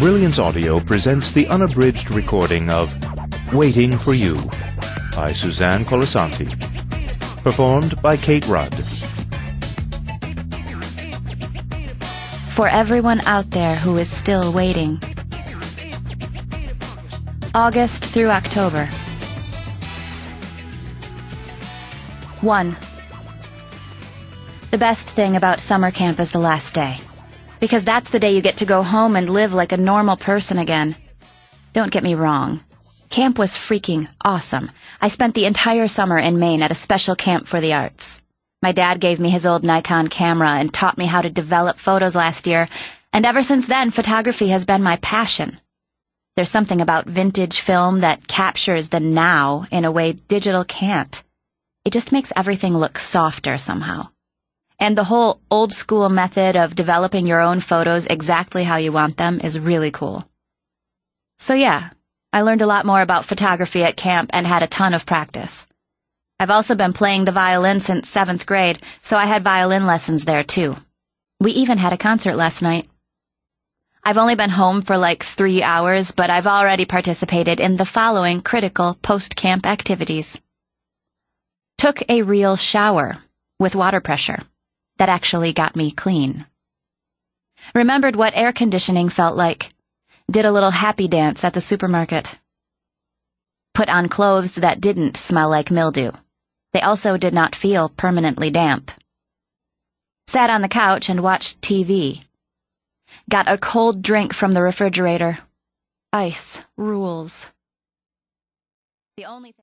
Brilliance Audio presents the unabridged recording of Waiting for You by Suzanne Colasanti, performed by Kate Rudd. For everyone out there who is still waiting. August through October. 1. The best thing about summer camp is the last day, because that's the day you get to go home and live like a normal person again. Don't get me wrong. Camp was freaking awesome. I spent the entire summer in Maine at a special camp for the arts. My dad gave me his old Nikon camera and taught me how to develop photos last year, and ever since then, photography has been my passion. There's something about vintage film that captures the now in a way digital can't. It just makes everything look softer somehow. And the whole old-school method of developing your own photos exactly how you want them is really cool. So yeah, I learned a lot more about photography at camp and had a ton of practice. I've also been playing the violin since 7th grade, so I had violin lessons there too. We even had a concert last night. I've only been home for like 3 hours, but I've already participated in the following critical post-camp activities. Took a real shower with water pressure. That actually got me clean. Remembered what air conditioning felt like. Did a little happy dance at the supermarket. Put on clothes that didn't smell like mildew. They also did not feel permanently damp. Sat on the couch and watched TV. Got a cold drink from the refrigerator. Ice rules. The only thing